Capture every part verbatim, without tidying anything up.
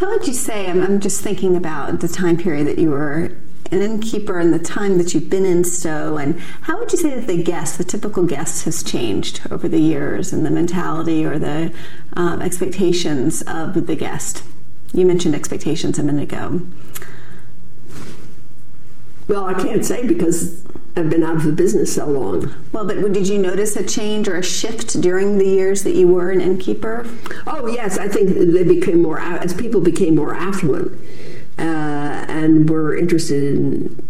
How would you say, I'm, I'm just thinking about the time period that you were an innkeeper and the time that you've been in Stowe, and how would you say that the guest, the typical guest, has changed over the years, and the mentality or the um, expectations of the guest? You mentioned expectations a minute ago. Well, I can't say because I've been out of the business so long. Well, but did you notice a change or a shift during the years that you were an innkeeper? Oh, yes. I think they became more, as people became more affluent uh, and were interested in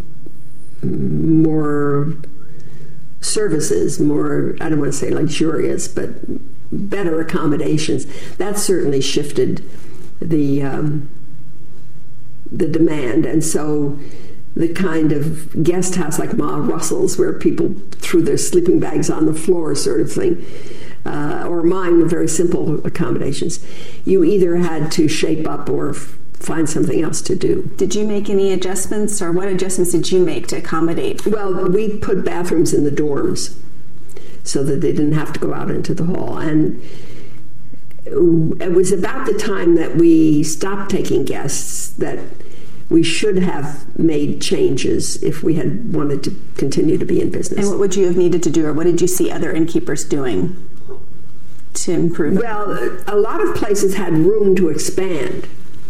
more services, more, I don't want to say luxurious, but better accommodations. That certainly shifted the um, the demand. And so the kind of guest house like Ma Russell's, where people threw their sleeping bags on the floor sort of thing, uh, or mine were very simple accommodations. You either had to shape up or f- find something else to do. Did you make any adjustments, or what adjustments did you make to accommodate? Well, we put bathrooms in the dorms so that they didn't have to go out into the hall. And it was about the time that we stopped taking guests that we should have made changes if we had wanted to continue to be in business. And what would you have needed to do, or what did you see other innkeepers doing to improve it? Well, a lot of places had room to expand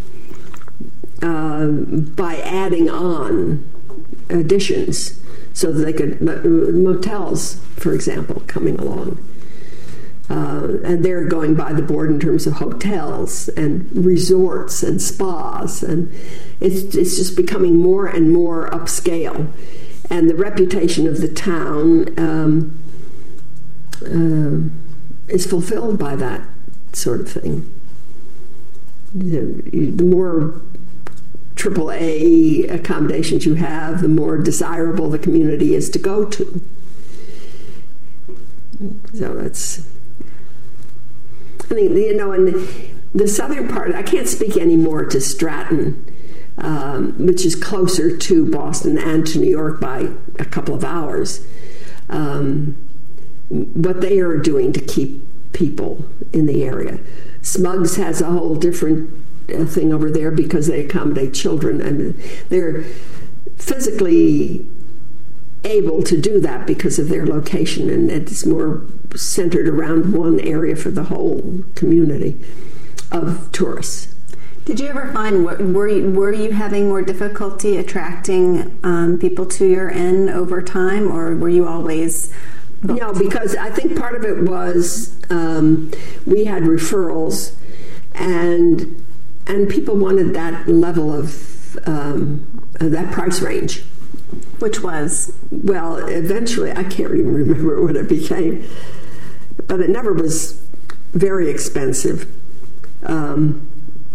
uh, by adding on additions so that they could, motels, for example, coming along. Uh, and they're going by the board in terms of hotels and resorts and spas, and it's, it's just becoming more and more upscale. And the reputation of the town um, uh, is fulfilled by that sort of thing. The, the more triple A accommodations you have, the more desirable the community is to go to. So that's... I mean, you know, in the southern part, I can't speak anymore to Stratton, um, which is closer to Boston and to New York by a couple of hours. Um, what they are doing to keep people in the area. Smugs has a whole different uh, thing over there because they accommodate children, and they're physically able to do that because of their location, and it's more centered around one area for the whole community of tourists. Did you ever find, were you, were you having more difficulty attracting um, people to your inn over time, or were you always booked? No, because I think part of it was um, we had referrals, and and people wanted that level of um, that price range. Which was? Well, eventually, I can't even remember what it became, but it never was very expensive. Um,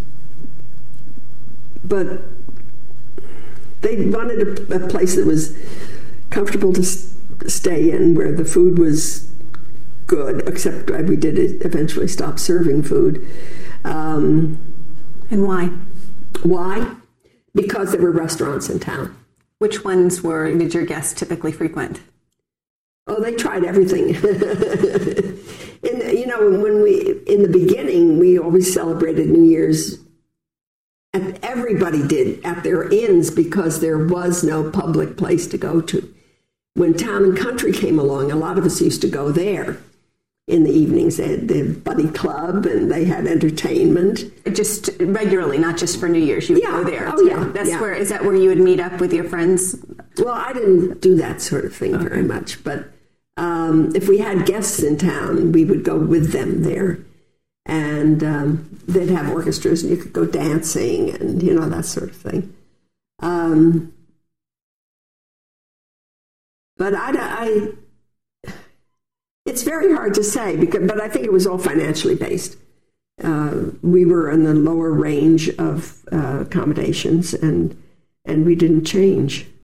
but they wanted a, a place that was comfortable to s- stay in, where the food was good, except we did eventually stop serving food. Um, and why? Why? Because there were restaurants in town. Which ones were did your guests typically frequent? Oh, they tried everything. And you know, when we in the beginning, we always celebrated New Year's, and everybody did at their inns because there was no public place to go to. When Town and Country came along, a lot of us used to go there in the evenings. They had the buddy club, and they had entertainment. Just regularly, not just for New Year's. You would yeah. go there. Oh, too. yeah. That's yeah. where is that where you would meet up with your friends? Well, I didn't do that sort of thing okay. very much, but um, if we had guests in town, we would go with them there, and um, they'd have orchestras, and you could go dancing, and you know that sort of thing. Um, but I. I It's very hard to say, because, but I think it was all financially based. Uh, we were in the lower range of uh, accommodations, and and we didn't change.